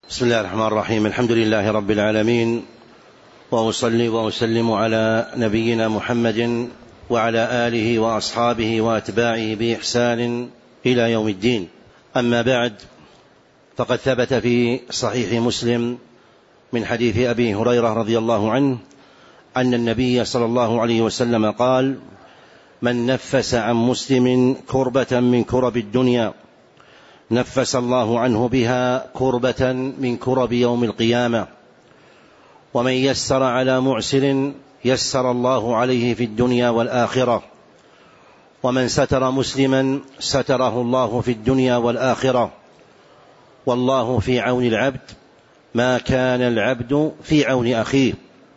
بسم الله الرحمن الرحيم. الحمد لله رب العالمين، وأصلي وأسلم على نبينا محمد وعلى آله وأصحابه وأتباعه بإحسان إلى يوم الدين. أما بعد، فقد ثبت في صحيح مسلم من حديث أبي هريرة رضي الله عنه أن النبي صلى الله عليه وسلم قال: من نفس عن مسلم كربة من كرب الدنيا نفس الله عنه بها كربة من كرب يوم القيامة، ومن يسر على معسر يسر الله عليه في الدنيا والآخرة، ومن ستر مسلما ستره الله في الدنيا والآخرة، والله في عون العبد ما كان العبد في عون أخيه،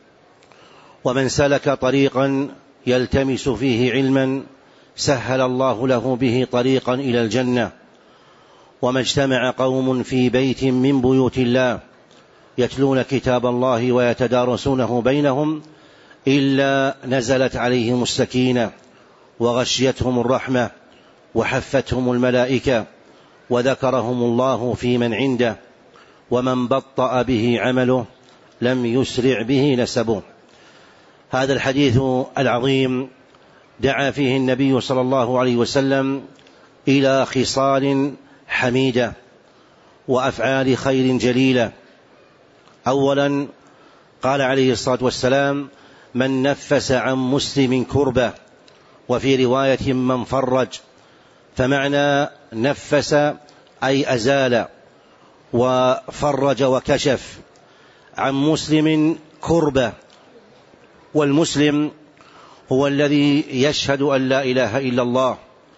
ومن سلك طريقا يلتمس فيه علما سهل الله له به طريقا إلى الجنة، وما اجتمع قوم في بيت من بيوت الله يتلون كتاب الله ويتدارسونه بينهم إلا نزلت عليهم السكينة وغشيتهم الرحمة وحفتهم الملائكة وذكرهم الله في من عنده، ومن بطأ به عمله لم يسرع به نسبه. هذا الحديث العظيم دعا فيه النبي صلى الله عليه وسلم إلى خصال حميدة وأفعال خير جليلة. أولا قال عليه الصلاة والسلام: من نفس عن مسلم كربة، وفي رواية من فرج، فمعنى نفس أي أزال، وفرج وكشف عن مسلم كربة. والمسلم هو الذي يشهد أن لا إله إلا الله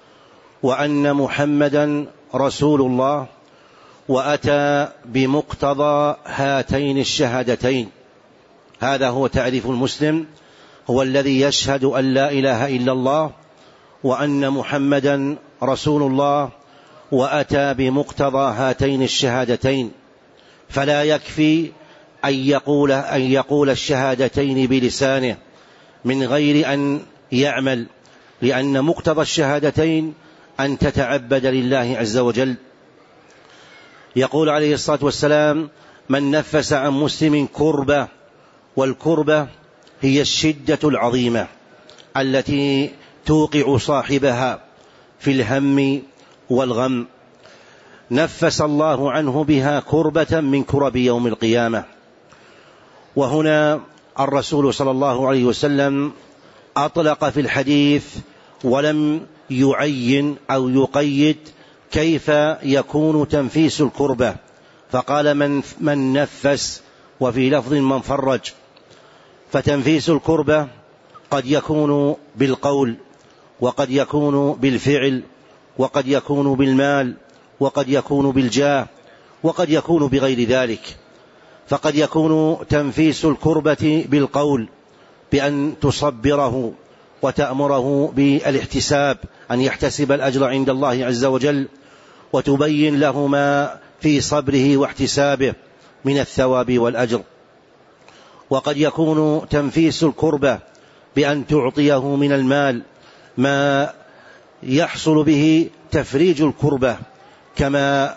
وأن محمدا رسول الله، وأتى بمقتضى هاتين الشهادتين. هذا هو تعريف المسلم: هو الذي يشهد أن لا إله إلا الله وأن محمدا رسول الله، وأتى بمقتضى هاتين الشهادتين. فلا يكفي أن يقول الشهادتين بلسانه من غير أن يعمل، لأن مقتضى الشهادتين أن تتعبد لله عز وجل. يقول عليه الصلاة والسلام: من نفس عن مسلم كربة، والكربة هي الشدة العظيمة التي توقع صاحبها في الهم والغم، نفس الله عنه بها كربة من كرب يوم القيامة. وهنا الرسول صلى الله عليه وسلم أطلق في الحديث ولم يعين أو يقيد كيف يكون تنفيس الكربة، فقال من نفس، وفي لفظ من فرج. فتنفيس الكربة قد يكون بالقول، وقد يكون بالفعل، وقد يكون بالمال، وقد يكون بالجاه، وقد يكون بغير ذلك. فقد يكون تنفيس الكربة بالقول، بأن تصبره وتأمره بالاحتساب، أن يحتسب الأجر عند الله عز وجل، وتبين له ما في صبره واحتسابه من الثواب والأجر. وقد يكون تنفيس الكربة بأن تعطيه من المال ما يحصل به تفريج الكربة، كما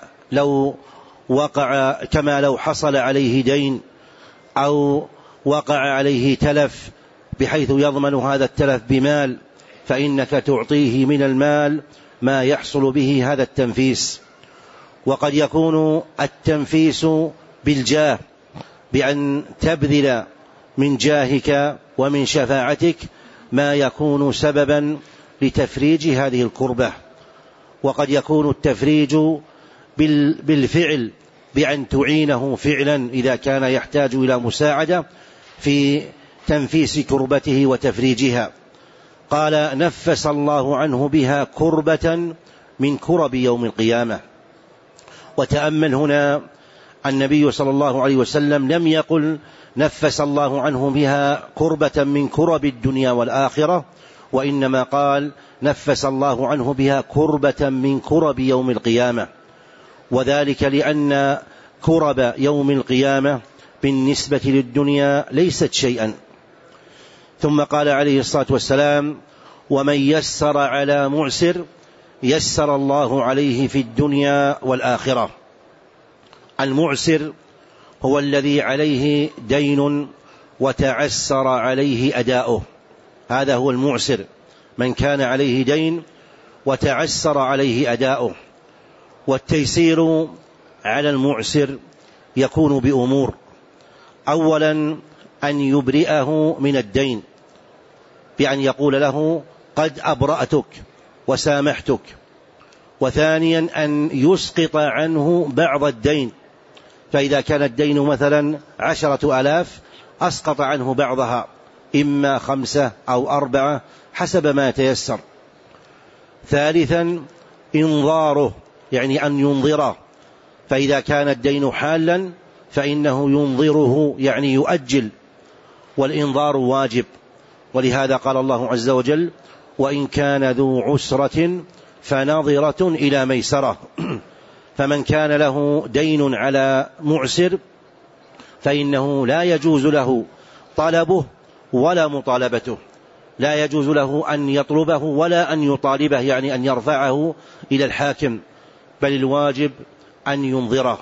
لو حصل عليه دين أو وقع عليه تلف، بحيث يضمن هذا التلف بمال، فإنك تعطيه من المال ما يحصل به هذا التنفيس. وقد يكون التنفيس بالجاه، بأن تبذل من جاهك ومن شفاعتك ما يكون سببا لتفريج هذه الكربة. وقد يكون التفريج بالفعل، بأن تعينه فعلا إذا كان يحتاج إلى مساعدة في تنفيس كربته وتفريجها. قال: نفس الله عنه بها كربة من كرب يوم القيامة. وتأمل هنا النبي صلى الله عليه وسلم لم يقل نفس الله عنه بها كربة من كرب الدنيا والآخرة، وإنما قال نفس الله عنه بها كربة من كرب يوم القيامة، وذلك لأن كرب يوم القيامة بالنسبة للدنيا ليست شيئا. ثم قال عليه الصلاة والسلام: ومن يسر على معسر يسر الله عليه في الدنيا والآخرة. المعسر هو الذي عليه دين وتعسر عليه أداؤه، هذا هو المعسر، من كان عليه دين وتعسر عليه أداؤه. والتيسير على المعسر يكون بأمور: أولا أن يبرئه من الدين بأن يقول له قد أبرأتك وسامحتك. وثانيا أن يسقط عنه بعض الدين، فإذا كان الدين مثلا 10,000 أسقط عنه بعضها، إما 5 أو 4 حسب ما يتيسر. ثالثا إنظاره، يعني أن ينظره، فإذا كان الدين حالا فإنه ينظره، يعني يؤجل، والإنظار واجب. ولهذا قال الله عز وجل: وإن كان ذو عسرة فنظرة إلى ميسرة. فمن كان له دين على معسر فإنه لا يجوز له طلبه ولا مطالبته، لا يجوز له أن يطلبه ولا أن يطالبه، يعني أن يرفعه إلى الحاكم، بل الواجب أن ينظره.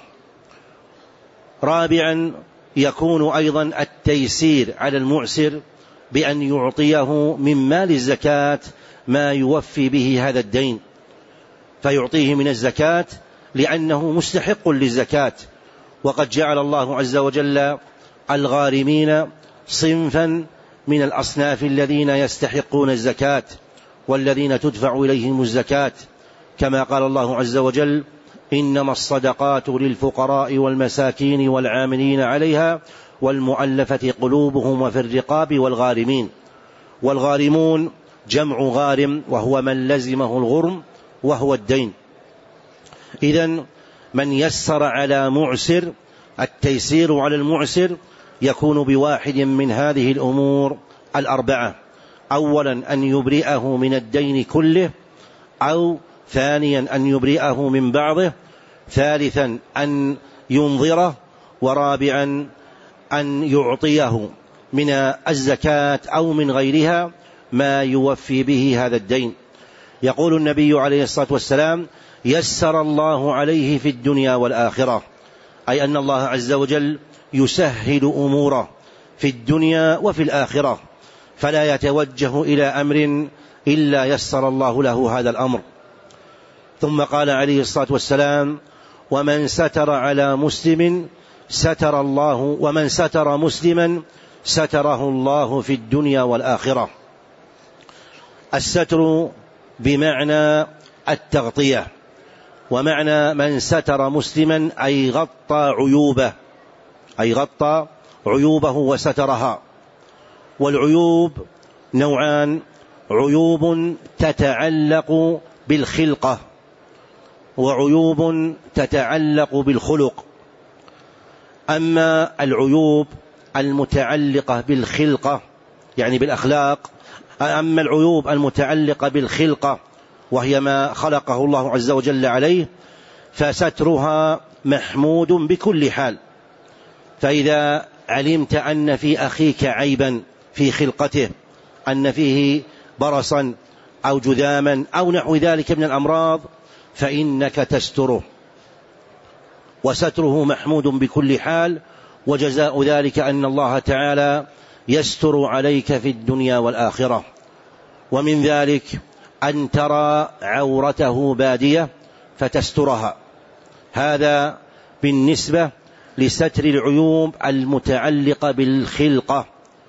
رابعا يكون أيضا التيسير على المعسر بأن يعطيه من مال الزكاة ما يوفي به هذا الدين، فيعطيه من الزكاة لأنه مستحق للزكاة. وقد جعل الله عز وجل الغارمين صنفا من الأصناف الذين يستحقون الزكاة والذين تدفع إليهم الزكاة، كما قال الله عز وجل: إنما الصدقات للفقراء والمساكين والعاملين عليها والمؤلفة قلوبهم وفي الرقاب والغارمين. والغارمون جمع غارم، وهو من لزمه الغرم وهو الدين. إذن من يسر على معسر، التيسير على المعسر يكون بواحد من هذه الأمور 4: أولا أن يبرئه من الدين كله، أو ثانيا أن يبرئه من بعضه، ثالثا أن ينظره، ورابعا أن يعطيه من الزكاة أو من غيرها ما يوفي به هذا الدين. يقول النبي عليه الصلاة والسلام: يسر الله عليه في الدنيا والآخرة، أي أن الله عز وجل يسهل أموره في الدنيا وفي الآخرة، فلا يتوجه إلى أمر إلا يسر الله له هذا الأمر. ثم قال عليه الصلاة والسلام: ومن ستر على مسلم ستر الله، ومن ستر مسلما ستره الله في الدنيا والآخرة. الستر بمعنى التغطية، ومعنى من ستر مسلما أي غطى عيوبه وسترها. والعيوب نوعان: عيوب تتعلق بالخلقة، وعيوب تتعلق بالخلق. أما العيوب المتعلقة بالخلقة يعني بالأخلاق، أما العيوب المتعلقة بالخلقة وهي ما خلقه الله عز وجل عليه، فسترها محمود بكل حال. فإذا علمت أن في أخيك عيبا في خلقته، أن فيه برصا أو جذاما أو نحو ذلك من الأمراض، فإنك تستره، وستره محمود بكل حال. وجزاء ذلك أن الله تعالى يستر عليك في الدنيا والآخرة. ومن ذلك أن ترى عورته بادية فتسترها، هذا بالنسبة لستر العيوب المتعلقة بالخلقة،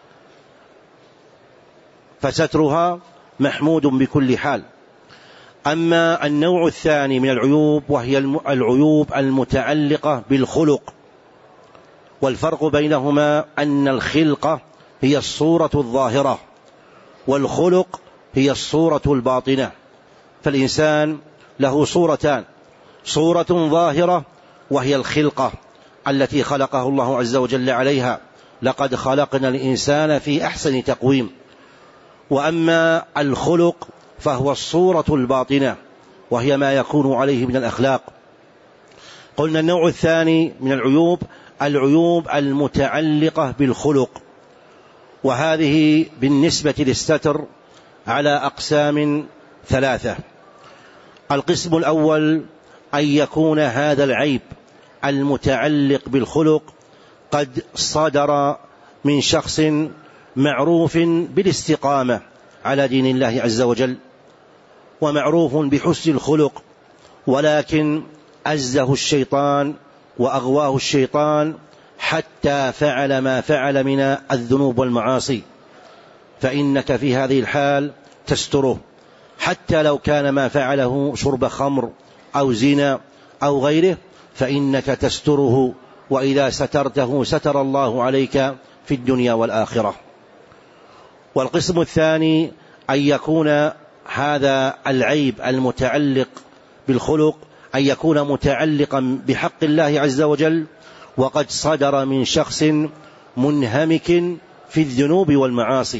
فسترها محمود بكل حال. أما النوع الثاني من العيوب وهي العيوب المتعلقة بالخلق، والفرق بينهما أن الخلقة هي الصورة الظاهرة، والخلق هي الصورة الباطنة. فالإنسان له صورتان: صورة ظاهرة وهي الخلقة التي خلقه الله عز وجل عليها، لقد خلقنا الإنسان في أحسن تقويم. وأما الخلق فهو الصورة الباطنة، وهي ما يكون عليه من الأخلاق. قلنا النوع الثاني من العيوب العيوب المتعلقة بالخلق، وهذه بالنسبة للستر على أقسام 3. القسم الأول أن يكون هذا العيب المتعلق بالخلق قد صدر من شخص معروف بالاستقامة على دين الله عز وجل ومعروف بحسن الخلق، ولكن أزه الشيطان وأغواه الشيطان حتى فعل ما فعل من الذنوب والمعاصي، فإنك في هذه الحال تستره، حتى لو كان ما فعله شرب خمر أو زنا أو غيره فإنك تستره، وإذا سترته ستر الله عليك في الدنيا والآخرة. والقسم الثاني أن يكون هذا العيب المتعلق بالخلق أن يكون متعلقا بحق الله عز وجل وقد صدر من شخص منهمك في الذنوب والمعاصي،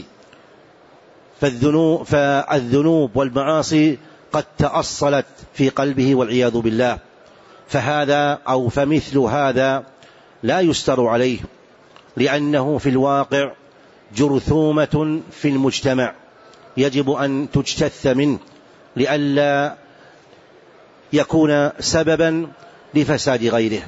فالذنوب والمعاصي قد تأصلت في قلبه والعياذ بالله، فمثل هذا لا يستر عليه، لأنه في الواقع جرثومة في المجتمع يجب أن تجتث منه لئلا يكون سببا لفساد غيره.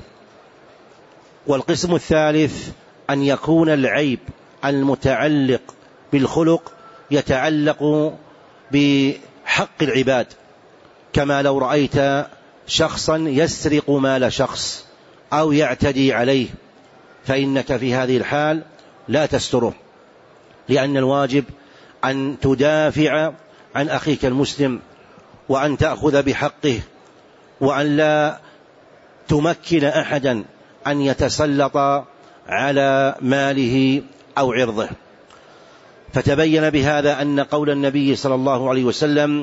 والقسم الثالث أن يكون العيب المتعلق بالخلق يتعلق بحق العباد، كما لو رأيت شخصا يسرق مال شخص أو يعتدي عليه، فإنك في هذه الحال لا تستره، لأن الواجب أن تدافع عن أخيك المسلم وأن تأخذ بحقه، وأن لا تمكن أحدا أن يتسلط على ماله أو عرضه. فتبين بهذا أن قول النبي صلى الله عليه وسلم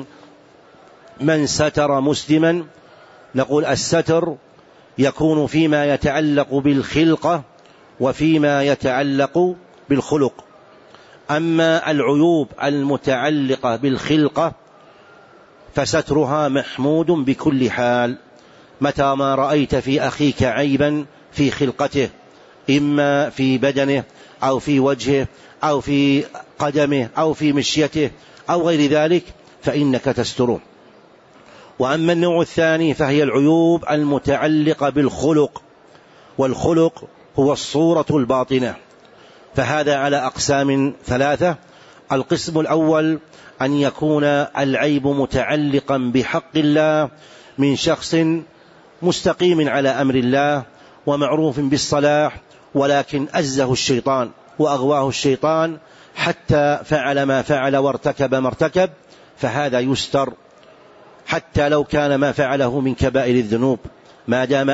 من ستر مسلما، نقول الستر يكون فيما يتعلق بالخلقة وفيما يتعلق بالخلق. أما العيوب المتعلقة بالخلقة فسترها محمود بكل حال، متى ما رأيت في أخيك عيبا في خلقته، إما في بدنه أو في وجهه أو في قدمه أو في مشيته أو غير ذلك فإنك تستره. وأما النوع الثاني فهي العيوب المتعلقة بالخلق، والخلق هو الصورة الباطنة، فهذا على أقسام ثلاثة. القسم الأول أن يكون العيب متعلقا بحق الله من شخص مستقيم على أمر الله ومعروف بالصلاح، ولكن أزه الشيطان وأغواه الشيطان حتى فعل ما فعل وارتكب ما ارتكب، فهذا يستر حتى لو كان ما فعله من كبائر الذنوب، ما دام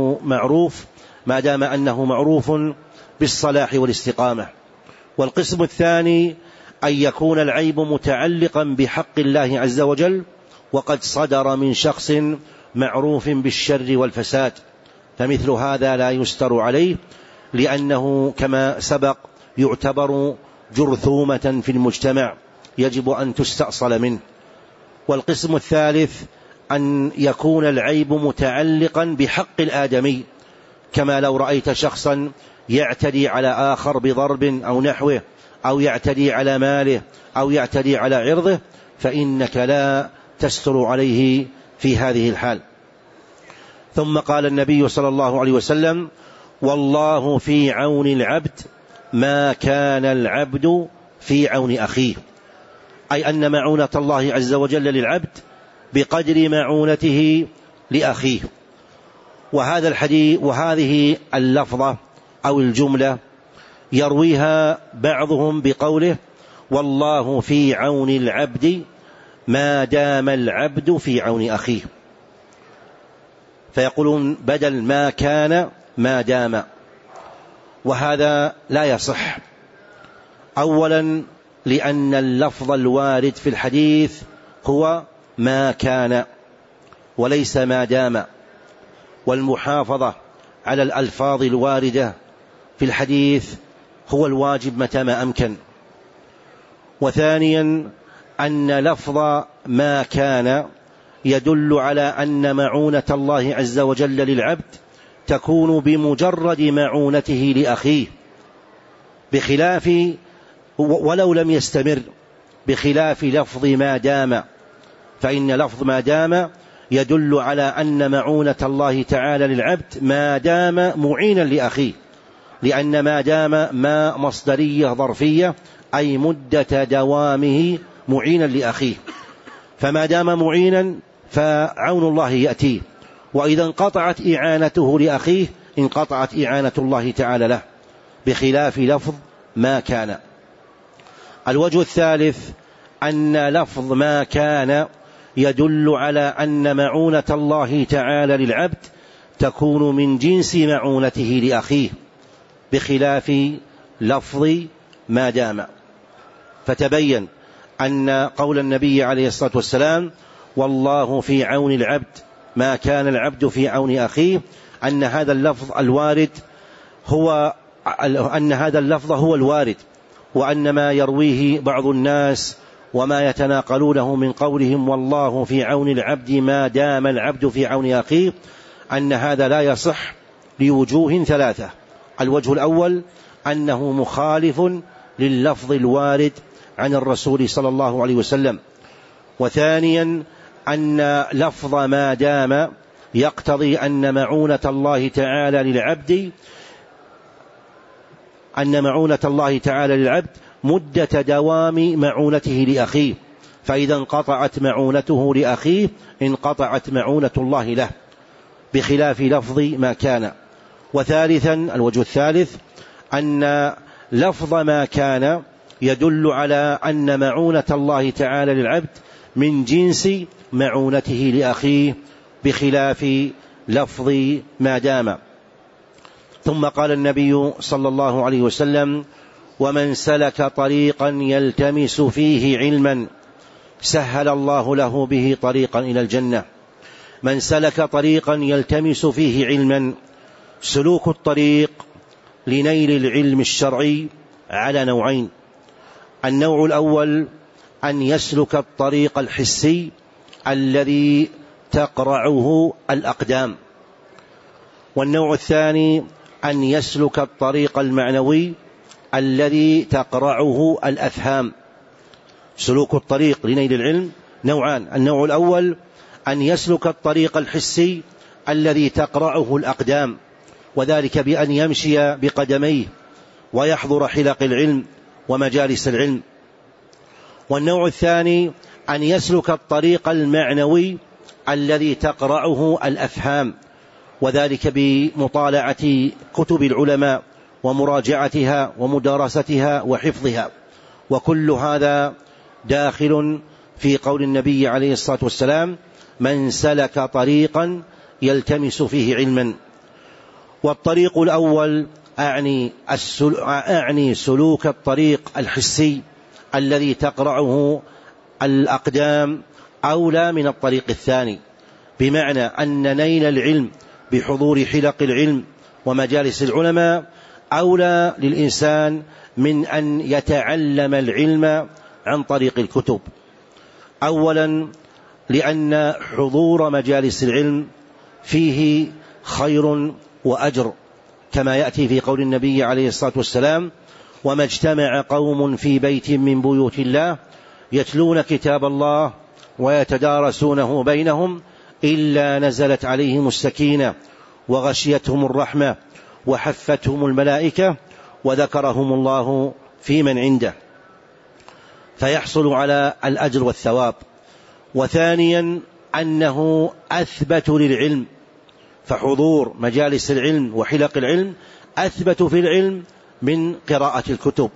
أنه معروف بالصلاح والاستقامة. والقسم الثاني أن يكون العيب متعلقا بحق الله عز وجل وقد صدر من شخص معروف بالشر والفساد، فمثل هذا لا يستر عليه، لأنه كما سبق يعتبر جرثومة في المجتمع يجب أن تستأصل منه. والقسم الثالث أن يكون العيب متعلقا بحق الآدمي، كما لو رأيت شخصا يعتدي على آخر بضرب أو نحوه، أو يعتدي على ماله أو يعتدي على عرضه، فإنك لا تستر عليه في هذه الحال. ثم قال النبي صلى الله عليه وسلم والله في عون العبد ما كان العبد في عون أخيه، أي أن معونة الله عز وجل للعبد بقدر معونته لأخيه. وهذا الحديث وهذه اللفظة أو الجملة يرويها بعضهم بقوله والله في عون العبد ما دام العبد في عون أخيه، فيقولون بدل ما كان ما دام، وهذا لا يصح. أولا لأن اللفظ الوارد في الحديث هو ما كان وليس ما دام، والمحافظة على الألفاظ الواردة في الحديث هو الواجب متى ما أمكن. وثانيا أن لفظ ما كان يدل على أن معونة الله عز وجل للعبد تكون بمجرد معونته لأخيه، بخلاف ولو لم يستمر، بخلاف لفظ ما دام، فإن لفظ ما دام يدل على أن معونة الله تعالى للعبد ما دام معينا لأخيه، لأن ما دام ما مصدرية ظرفية، أي مدة دوامه معينا لأخيه، فما دام معينا فعون الله يأتيه، وإذا انقطعت إعانته لأخيه انقطعت إعانة الله تعالى له، بخلاف لفظ ما كان. الوجه الثالث أن لفظ ما كان يدل على أن معونة الله تعالى للعبد تكون من جنس معونته لأخيه، بخلاف لفظ ما دام. فتبين أن قول النبي عليه الصلاة والسلام والله في عون العبد ما كان العبد في عون أخيه، أن هذا اللفظ هو الوارد، وأن ما يرويه بعض الناس وما يتناقلونه من قولهم والله في عون العبد ما دام العبد في عون أخيه، أن هذا لا يصح لوجوه ثلاثة. الوجه الأول أنه مخالف لللفظ الوارد عن الرسول صلى الله عليه وسلم، وثانيا أن لفظ ما دام يقتضي أن معونة الله تعالى للعبد مدة دوام معونته لأخيه، فإذا انقطعت معونته لأخيه انقطعت معونة الله له، بخلاف لفظ ما كان. وثالثا الوجه الثالث أن لفظ ما كان يدل على أن معونة الله تعالى للعبد من جنس معونته لأخيه، بخلاف لفظ ما دام. ثم قال النبي صلى الله عليه وسلم ومن سلك طريقا يلتمس فيه علما سهل الله له به طريقا إلى الجنة. من سلك طريقا يلتمس فيه علما، سلوك الطريق لنيل العلم الشرعي على نوعين: النوع الأول أن يسلك الطريق الحسي الذي تقرعه الأقدام، والنوع الثاني أن يسلك الطريق المعنوي الذي تقرعه الأفهام. سلوك الطريق لنيل العلم نوعان: النوع الأول أن يسلك الطريق الحسي الذي تقرعه الأقدام، وذلك بأن يمشي بقدميه ويحضر حلق العلم ومجالس العلم. والنوع الثاني أن يسلك الطريق المعنوي الذي تقرعه الأفهام، وذلك بمطالعة كتب العلماء ومراجعتها ومدارستها وحفظها. وكل هذا داخل في قول النبي عليه الصلاة والسلام من سلك طريقا يلتمس فيه علما. والطريق الأول أعني سلوك الطريق الحسي الذي تقرعه الأقدام أولى من الطريق الثاني، بمعنى أن نيل العلم بحضور حلق العلم ومجالس العلماء أولى للإنسان من أن يتعلم العلم عن طريق الكتب. أولا لأن حضور مجالس العلم فيه خير وأجر، كما يأتي في قول النبي عليه الصلاة والسلام وما اجتمع قوم في بيت من بيوت الله يتلون كتاب الله ويتدارسونه بينهم إلا نزلت عليهم السكينة وغشيتهم الرحمة وحفتهم الملائكة وذكرهم الله في من عنده، فيحصل على الأجر والثواب. وثانيا أنه أثبت للعلم، فحضور مجالس العلم وحلق العلم أثبت في العلم من قراءة الكتب.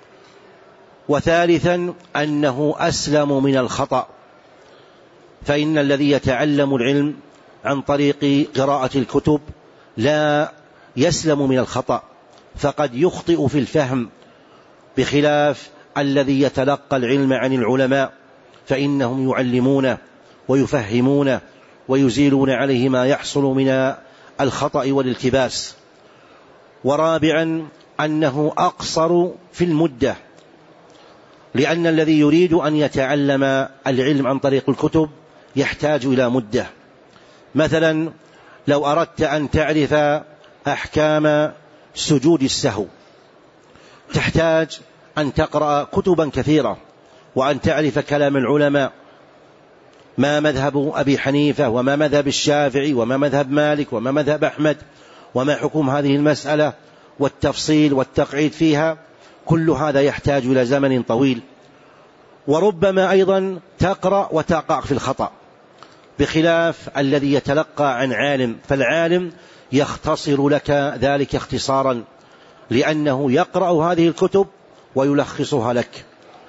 وثالثا أنه أسلم من الخطأ، فإن الذي يتعلم العلم عن طريق قراءة الكتب لا يسلم من الخطأ، فقد يخطئ في الفهم، بخلاف الذي يتلقى العلم عن العلماء فإنهم يعلمونه ويفهمونه ويزيلون عليه ما يحصل من الخطأ والالتباس. ورابعا أنه أقصر في المدة، لأن الذي يريد أن يتعلم العلم عن طريق الكتب يحتاج إلى مدة. مثلا لو أردت أن تعرف أحكام سجود السهو تحتاج أن تقرأ كتبا كثيرة وأن تعرف كلام العلماء، ما مذهب أبي حنيفة وما مذهب الشافعي وما مذهب مالك وما مذهب أحمد وما حكم هذه المسألة والتفصيل والتقعيد فيها، كل هذا يحتاج إلى زمن طويل. وربما أيضا تقرأ وتقع في الخطأ، بخلاف الذي يتلقى عن عالم، فالعالم يختصر لك ذلك اختصارا، لأنه يقرأ هذه الكتب ويلخصها لك.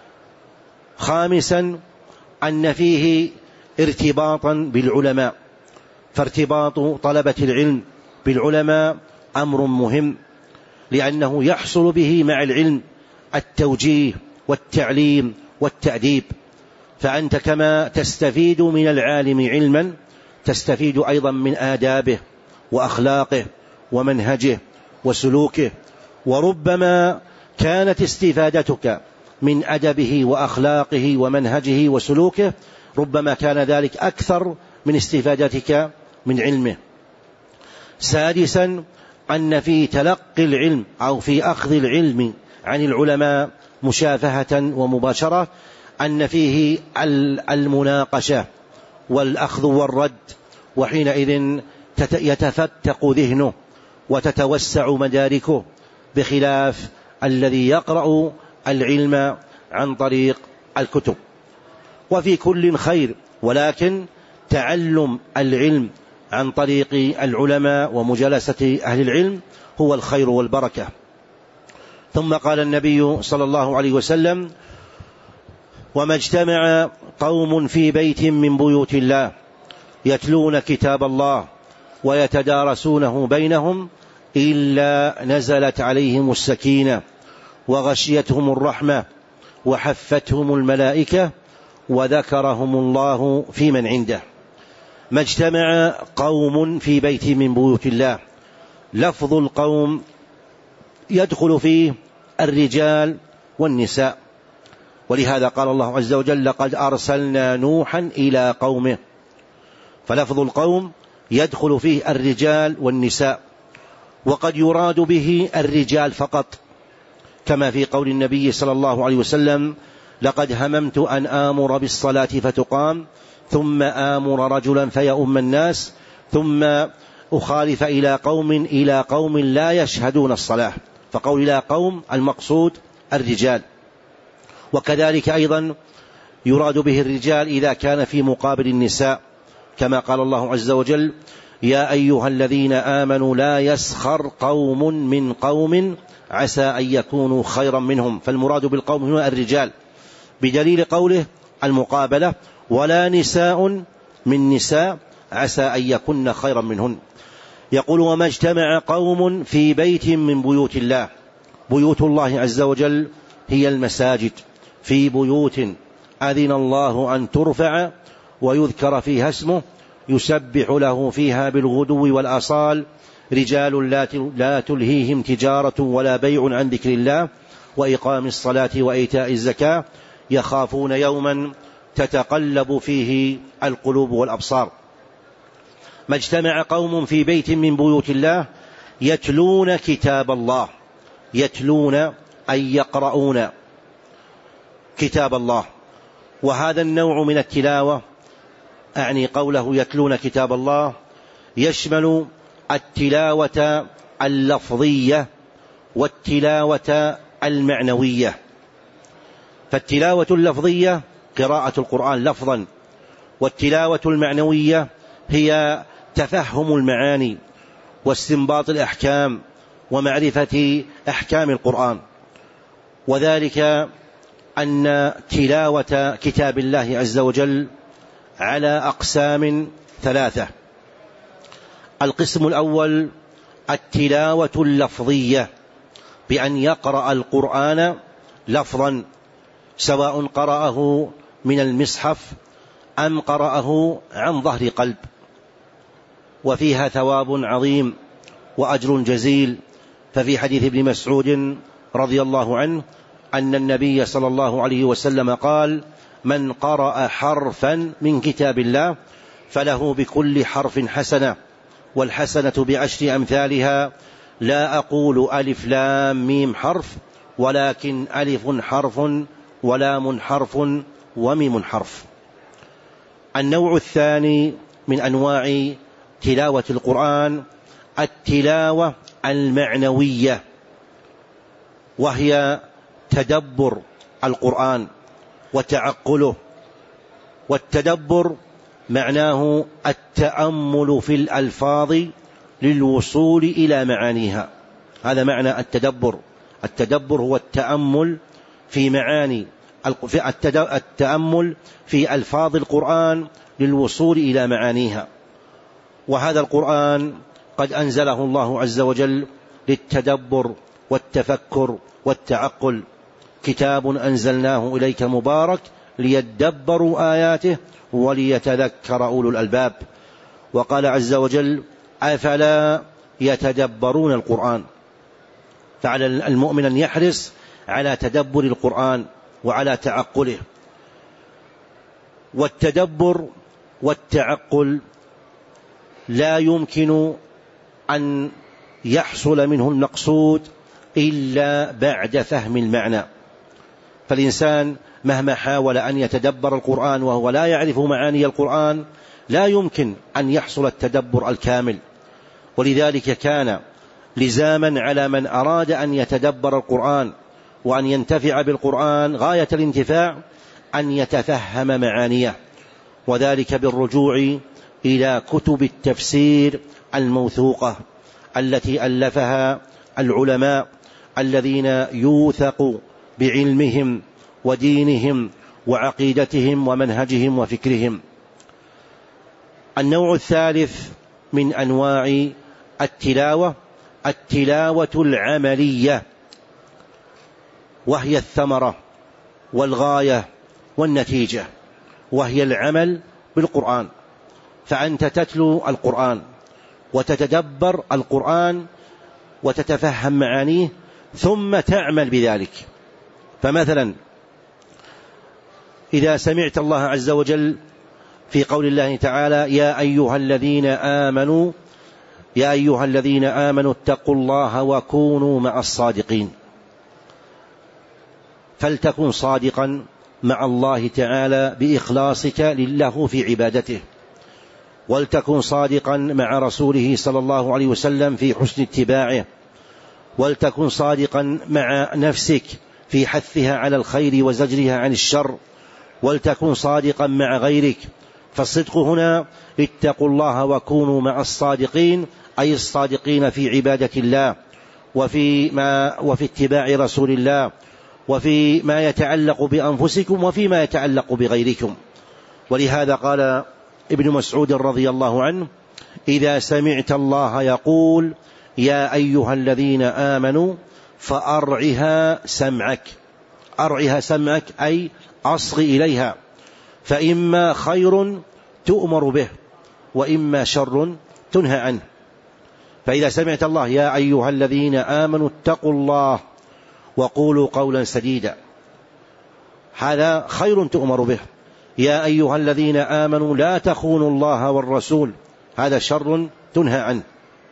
خامسا أن فيه ارتباطا بالعلماء، فارتباط طلبة العلم بالعلماء أمر مهم، لأنه يحصل به مع العلم التوجيه والتعليم والتأديب. فأنت كما تستفيد من العالم علما تستفيد أيضا من آدابه وأخلاقه ومنهجه وسلوكه. وربما كانت استفادتك من أدبه وأخلاقه ومنهجه وسلوكه ربما كان ذلك أكثر من استفادتك من علمه. سادسا أن في تلقي العلم أو في أخذ العلم عن العلماء مشافهة ومباشرة أن فيه المناقشة والأخذ والرد، وحينئذ يتفتق ذهنه وتتوسع مداركه، بخلاف الذي يقرأ العلم عن طريق الكتب. وفي كل خير، ولكن تعلم العلم عن طريق العلماء ومجالسة أهل العلم هو الخير والبركة. ثم قال النبي صلى الله عليه وسلم: وما اجتمع قوم في بيت من بيوت الله يتلون كتاب الله ويتدارسونه بينهم إلا نزلت عليهم السكينة وغشيتهم الرحمة وحفتهم الملائكة وذكرهم الله في من عنده. ما اجتمع قوم في بيت من بيوت الله، لفظ القوم يدخل فيه الرجال والنساء، ولهذا قال الله عز وجل: لقد أرسلنا نوحا إلى قومه. فلفظ القوم يدخل فيه الرجال والنساء، وقد يراد به الرجال فقط، كما في قول النبي صلى الله عليه وسلم: لقد هممت أن آمر بالصلاة فتقام ثم آمر رجلا فيؤم الناس ثم أخالف إلى قوم لا يشهدون الصلاة. فقول إلى قوم المقصود الرجال. وكذلك أيضا يراد به الرجال إذا كان في مقابل النساء، كما قال الله عز وجل: يا أيها الذين آمنوا لا يسخر قوم من قوم عسى أن يكونوا خيرا منهم. فالمراد بالقوم هنا الرجال، بدليل قوله المقابلة: ولا نساء من نساء عسى أن يكن خيرا منهن. يقول: وما اجتمع قوم في بيت من بيوت الله. بيوت الله عز وجل هي المساجد، في بيوت أذن الله أن ترفع ويذكر فيها اسمه يسبح له فيها بالغدو والآصال رجال لا تلهيهم تجارة ولا بيع عن ذكر الله وإقام الصلاة وإيتاء الزكاة يخافون يوما تتقلب فيه القلوب والأبصار. ما اجتمع قوم في بيت من بيوت الله يتلون كتاب الله. يتلون أي يقرؤون كتاب الله. وهذا النوع من التلاوة، أعني قوله يتلون كتاب الله، يشمل التلاوة اللفظية والتلاوة المعنوية. فالتلاوة اللفظية قراءة القرآن لفظا، والتلاوة المعنوية هي تفهم المعاني واستنباط الأحكام ومعرفة أحكام القرآن. وذلك أن تلاوة كتاب الله عز وجل على أقسام ثلاثة. القسم الأول التلاوة اللفظية، بأن يقرأ القرآن لفظا، سواء قرأه من المصحف أم قرأه عن ظهر قلب، وفيها ثواب عظيم وأجر جزيل. ففي حديث ابن مسعود رضي الله عنه أن النبي صلى الله عليه وسلم قال: من قرأ حرفا من كتاب الله فله بكل حرف حسنة، والحسنة بعشر أمثالها، لا أقول ألف لام ميم حرف، ولكن ألف حرف ولام حرف وميم حرف. النوع الثاني من أنواع تلاوة القرآن التلاوة المعنوية، وهي تدبر القرآن وتعقله. والتدبر معناه التأمل في الألفاظ للوصول إلى معانيها، هذا معنى التدبر. التدبر هو التأمل في معاني التأمل في ألفاظ القرآن للوصول إلى معانيها. وهذا القرآن قد أنزله الله عز وجل للتدبر والتفكر والتعقل، كتاب أنزلناه إليك مبارك ليدبروا آياته وليتذكر أولو الألباب. وقال عز وجل: أفلا يتدبرون القرآن. فعلى المؤمن أن يحرص على تدبر القرآن وعلى تعقله. والتدبر والتعقل لا يمكن أن يحصل منه المقصود إلا بعد فهم المعنى. فالإنسان مهما حاول أن يتدبر القرآن وهو لا يعرف معاني القرآن لا يمكن أن يحصل التدبر الكامل. ولذلك كان لزاما على من أراد أن يتدبر القرآن وأن ينتفع بالقرآن غاية الانتفاع أن يتفهم معانيه، وذلك بالرجوع إلى كتب التفسير الموثوقة التي ألفها العلماء الذين يوثق بعلمهم ودينهم وعقيدتهم ومنهجهم وفكرهم. النوع الثالث من أنواع التلاوة العملية، وهي الثمرة والغاية والنتيجة، وهي العمل بالقرآن. فأنت تتلو القرآن وتتدبر القرآن وتتفهم معانيه ثم تعمل بذلك. فمثلا إذا سمعت الله عز وجل في قول الله تعالى: يا أيها الذين آمنوا اتقوا الله وكونوا مع الصادقين، فلتكن صادقا مع الله تعالى بإخلاصك له في عبادته، ولتكن صادقا مع رسوله صلى الله عليه وسلم في حسن اتباعه، ولتكن صادقا مع نفسك في حثها على الخير وزجرها عن الشر، ولتكن صادقا مع غيرك. فالصدق هنا اتقوا الله وكونوا مع الصادقين، أي الصادقين في عبادة الله وفي اتباع رسول الله وفي ما يتعلق بأنفسكم وفي ما يتعلق بغيركم. ولهذا قال ابن مسعود رضي الله عنه: إذا سمعت الله يقول يا أيها الذين آمنوا فأرعها سمعك. أرعها سمعك أي أصغ إليها، فإما خير تؤمر به وإما شر تنهى عنه. فإذا سمعت الله يا أيها الذين آمنوا اتقوا الله وقولوا قولا سديدا، هذا خير تؤمر به. يا أيها الذين آمنوا لا تخونوا الله والرسول، هذا شر تنهى عنه.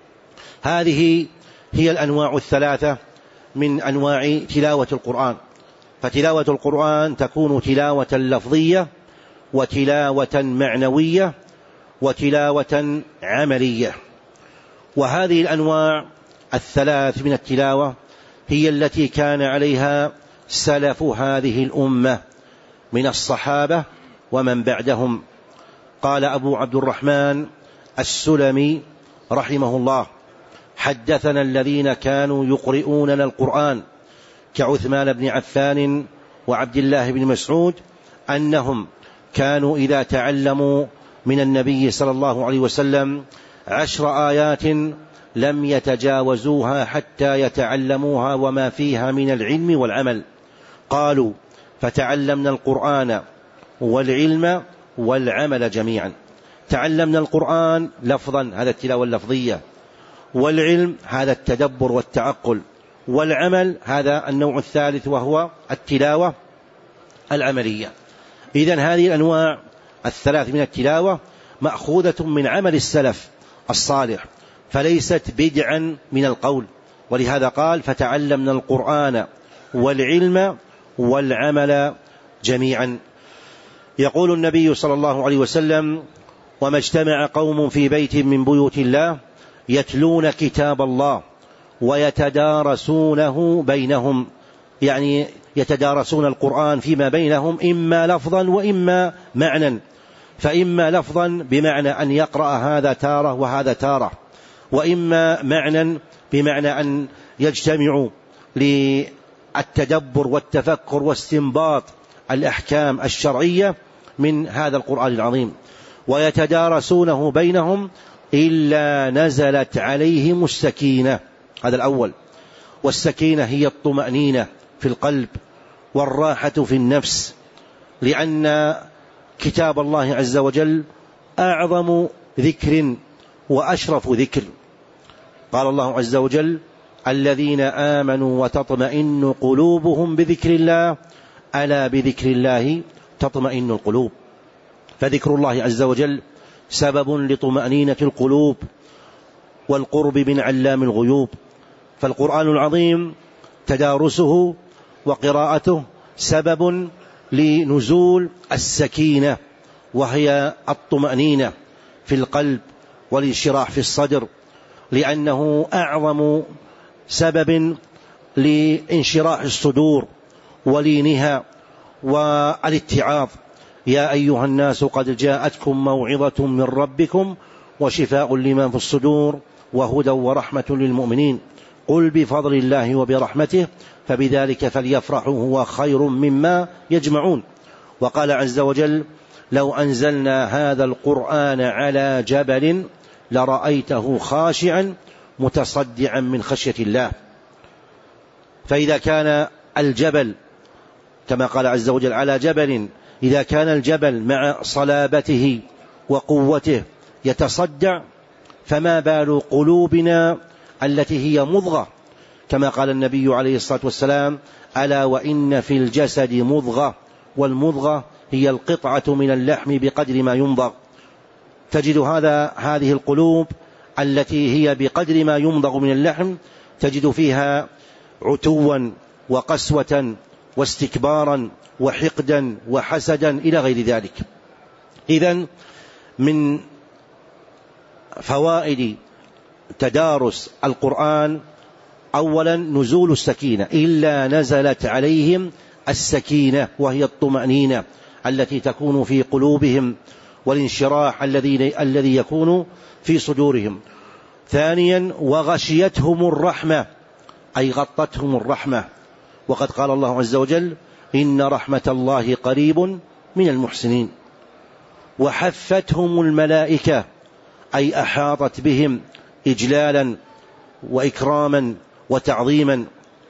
هذه هي الأنواع الثلاثة من أنواع تلاوة القرآن. فتلاوة القرآن تكون تلاوة لفظية وتلاوة معنوية وتلاوة عملية. وهذه الأنواع الثلاث من التلاوة هي التي كان عليها سلف هذه الأمة من الصحابة ومن بعدهم. قال أبو عبد الرحمن السلمي رحمه الله: حدثنا الذين كانوا يقرؤوننا القرآن كعثمان بن عفان وعبد الله بن مسعود أنهم كانوا إذا تعلموا من النبي صلى الله عليه وسلم 10 آيات لم يتجاوزوها حتى يتعلموها وما فيها من العلم والعمل. قالوا: فتعلمنا القرآن والعلم والعمل جميعا. تعلمنا القرآن لفظا، هذا التلاوة اللفظية، والعلم هذا التدبر والتعقل، والعمل هذا النوع الثالث وهو التلاوة العملية. إذن هذه الأنواع الثلاث من التلاوة مأخوذة من عمل السلف الصالح، فليست بدعا من القول. ولهذا قال: فتعلمنا القرآن والعلم والعمل جميعا. يقول النبي صلى الله عليه وسلم: وما اجتمع قوم في بيت من بيوت الله يتلون كتاب الله ويتدارسونه بينهم يعني يتدارسون القرآن فيما بينهم إما لفظا وإما معنى، فإما لفظا بمعنى أن يقرأ هذا تارة وهذا تارة، وإما معنى بمعنى أن يجتمعوا للتدبر والتفكر واستنباط الأحكام الشرعية من هذا القرآن العظيم، ويتدارسونه بينهم إلا نزلت عليهم السكينة. هذا الأول. والسكينة هي الطمأنينة في القلب والراحة في النفس، لأن كتاب الله عز وجل أعظم ذكر وأشرف ذكر. قال الله عز وجل: الذين آمنوا وتطمئن قلوبهم بذكر الله ألا بذكر الله تطمئن القلوب. فذكر الله عز وجل سبب لطمأنينة القلوب والقرب من علام الغيوب. فالقرآن العظيم تدارسه وقراءته سبب لنزول السكينة، وهي الطمأنينة في القلب والانشراح في الصدر، لأنه أعظم سبب لانشراح الصدور ولينها والاتعاظ. يا أيها الناس قد جاءتكم موعظة من ربكم وشفاء لما في الصدور وهدى ورحمة للمؤمنين قل بفضل الله وبرحمته فبذلك فليفرحوا هو خير مما يجمعون. وقال عز وجل: لو أنزلنا هذا القرآن على جبل لرأيته خاشعا متصدعا من خشية الله. فإذا كان الجبل كما قال عز وجل على جبل، إذا كان الجبل مع صلابته وقوته يتصدع، فما بال قلوبنا التي هي مضغة، كما قال النبي عليه الصلاة والسلام: ألا وإن في الجسد مضغة، والمضغة هي القطعة من اللحم بقدر ما يمضغ. تجد هذه القلوب التي هي بقدر ما يمضغ من اللحم تجد فيها عتوا وقسوة واستكبارا وحقدا وحسدا إلى غير ذلك. إذن من فوائد تدارس القرآن أولا نزول السكينة، إلا نزلت عليهم السكينة وهي الطمأنينة التي تكون في قلوبهم والانشراح الذي يكون في صدورهم. ثانيا وغشيتهم الرحمة، أي غطتهم الرحمة، وقد قال الله عز وجل: إن رحمة الله قريب من المحسنين. وحفتهم الملائكة، أي أحاطت بهم إجلالا وإكراما وتعظيما.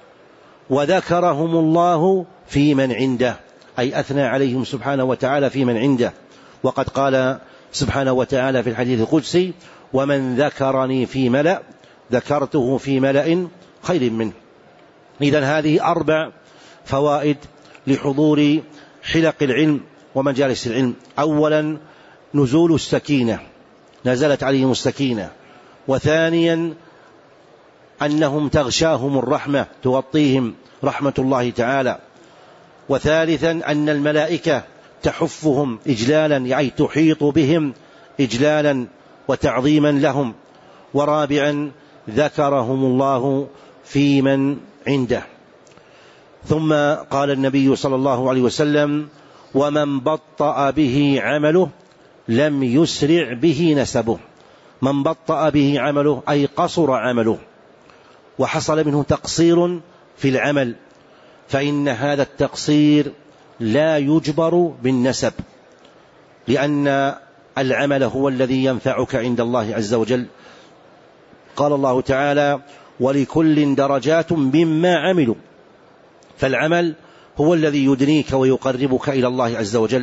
وذكرهم الله في من عنده، أي أثنى عليهم سبحانه وتعالى في من عنده، وقد قال سبحانه وتعالى في الحديث القدسي: ومن ذكرني في ملأ ذكرته في ملأ خير منه. إذن هذه 4 فوائد لحضور حلق العلم ومجالس العلم. أولا نزول السكينة، نزلت عليهم السكينة. وثانيا أنهم تغشاهم الرحمة، تغطيهم رحمة الله تعالى. وثالثا أن الملائكة تحفهم إجلالا، أي تحيط بهم إجلالا وتعظيما لهم. ورابعا ذكرهم الله في من عنده. ثم قال النبي صلى الله عليه وسلم: ومن بطأ به عمله لم يسرع به نسبه. من بطأ به عمله أي قصر عمله وحصل منه تقصير في العمل، فإن هذا التقصير لا يجبر بالنسب، لأن العمل هو الذي ينفعك عند الله عز وجل. قال الله تعالى: ولكل درجات مما عملوا. فالعمل هو الذي يدنيك ويقربك إلى الله عز وجل.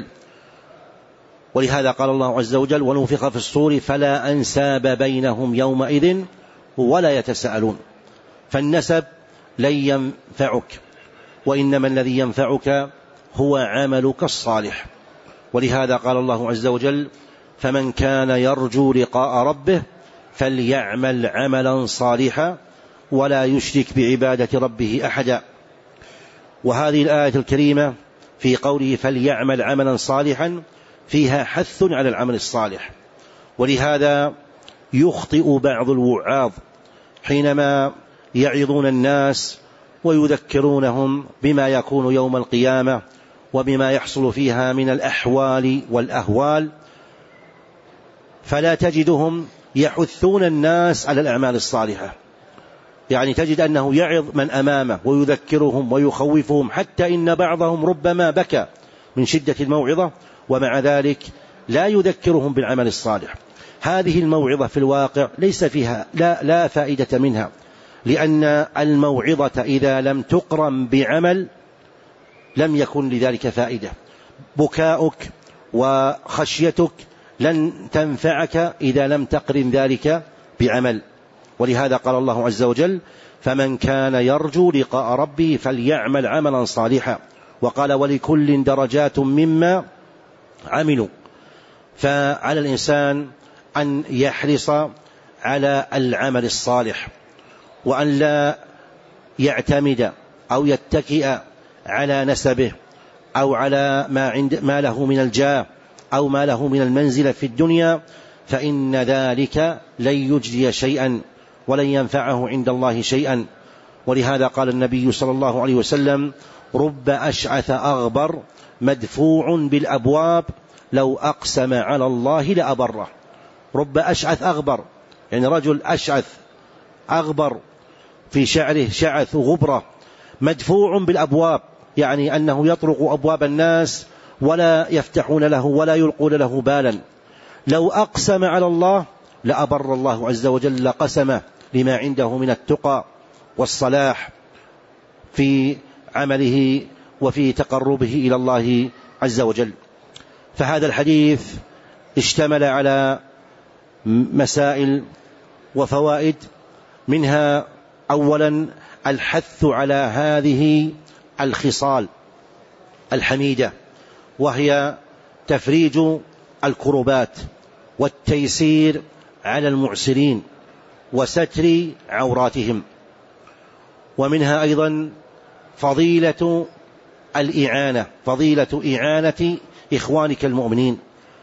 ولهذا قال الله عز وجل: ونفخ في الصور فلا أنساب بينهم يومئذ ولا يتساءلون. فالنسب لن ينفعك، وإنما الذي ينفعك هو عملك الصالح. ولهذا قال الله عز وجل: فمن كان يرجو لقاء ربه فليعمل عملا صالحا ولا يشرك بعبادة ربه أحدا. وهذه الآية الكريمة في قوله فليعمل عملا صالحا فيها حث على العمل الصالح. ولهذا يخطئ بعض الوعاظ حينما يعظون الناس ويذكرونهم بما يكون يوم القيامة وبما يحصل فيها من الأحوال والأهوال، فلا تجدهم يحثون الناس على الأعمال الصالحة. يعني تجد أنه يعظ من أمامه ويذكرهم ويخوفهم، حتى إن بعضهم ربما بكى من شدة الموعظة، ومع ذلك لا يذكرهم بالعمل الصالح. هذه الموعظة في الواقع ليس فيها لا فائدة منها، لأن الموعظة إذا لم تقرن بعمل لم يكن لذلك فائدة. بكاؤك وخشيتك لن تنفعك إذا لم تقرن ذلك بعمل. ولهذا قال الله عز وجل: فمن كان يرجو لقاء ربه فليعمل عملا صالحا. وقال: ولكل درجات مما عملوا. فعلى الإنسان أن يحرص على العمل الصالح، وأن لا يعتمد أو يتكئ على نسبه أو على ما له من الجاه أو ما له من المنزلة في الدنيا، فإن ذلك لن يجزي شيئا ولن ينفعه عند الله شيئا. ولهذا قال النبي صلى الله عليه وسلم: رب أشعث أغبر مدفوع بالأبواب لو أقسم على الله لأبره. رب أشعث أغبر، يعني رجل أشعث أغبر في شعره شعث غبرة، مدفوع بالأبواب، يعني أنه يطرق أبواب الناس ولا يفتحون له ولا يلقون له بالا. لو أقسم على الله لأبر الله عز وجل قسمه لما عنده من التقى والصلاح في عمله وفي تقربه إلى الله عز وجل. فهذا الحديث اشتمل على مسائل وفوائد، منها أولا الحث على هذه الخصال الحميدة، وهي تفريج الكربات والتيسير على المعسرين وستر عوراتهم. ومنها أيضا فضيلة الإعانة، فضيلة إعانة إخوانك المؤمنين،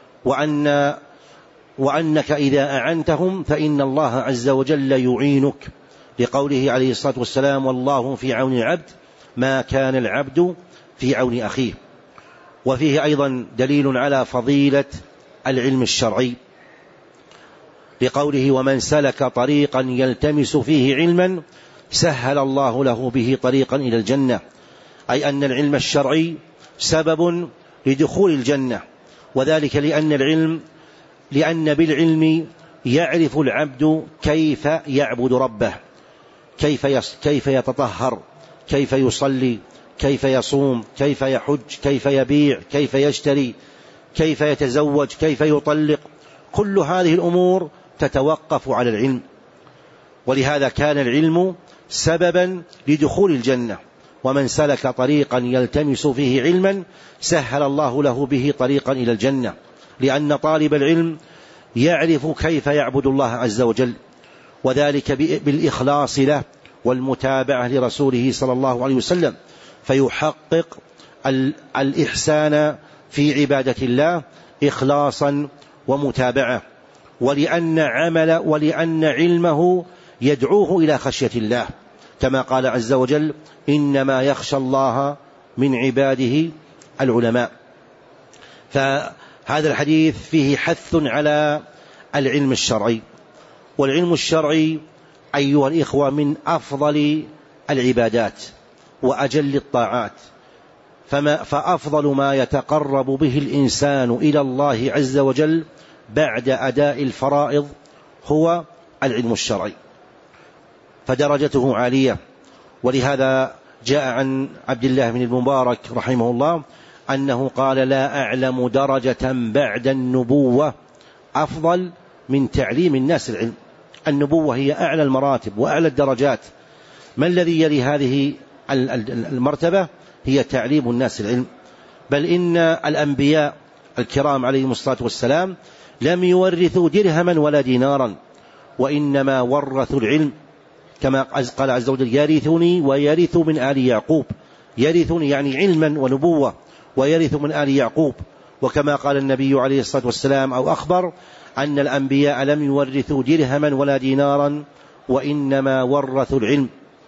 وأنك إذا أعنتهم فإن الله عز وجل يعينك، لقوله عليه الصلاة والسلام: والله في عون العبد ما كان العبد في عون أخيه. وفيه أيضا دليل على فضيلة العلم الشرعي، لقوله: ومن سلك طريقا يلتمس فيه علما سهل الله له به طريقا إلى الجنة، أي أن العلم الشرعي سبب لدخول الجنة. وذلك لأن بالعلم يعرف العبد كيف يعبد ربه، كيف يتطهر، كيف يصلي، كيف يصوم، كيف يحج، كيف يبيع، كيف يشتري، كيف يتزوج، كيف يطلق. كل هذه الأمور تتوقف على العلم، ولهذا كان العلم سببا لدخول الجنة. ومن سلك طريقا يلتمس فيه علما سهل الله له به طريقا إلى الجنة، لأن طالب العلم يعرف كيف يعبد الله عز وجل، وذلك بالإخلاص له والمتابعة لرسوله صلى الله عليه وسلم، فيحقق الإحسان في عبادة الله إخلاصا ومتابعة، ولأن علمه يدعوه إلى خشية الله، كما قال عز وجل: إنما يخشى الله من عباده العلماء. فهذا الحديث فيه حث على العلم الشرعي، والعلم الشرعي أيها الإخوة من أفضل العبادات وأجل الطاعات، فأفضل ما يتقرب به الإنسان إلى الله عز وجل بعد أداء الفرائض هو العلم الشرعي، فدرجته عالية. ولهذا جاء عن عبد الله بن المبارك رحمه الله أنه قال: لا أعلم درجة بعد النبوة أفضل من تعليم الناس العلم. النبوة هي أعلى المراتب وأعلى الدرجات، ما الذي يلي هذه المرتبة؟ هي تعليم الناس العلم. بل إن الأنبياء الكرام عليهم الصلاة والسلام لم يورثوا درهما ولا دينارا، وإنما ورثوا العلم، كما قال عز وجل: يرثني ويرث من آل يعقوب. يرثني يعني علما ونبوة، ويرث من آل يعقوب. وكما قال النبي عليه الصلاة والسلام أو أخبر أن الأنبياء لم يورثوا درهما ولا دينارا، وإنما ورثوا العلم.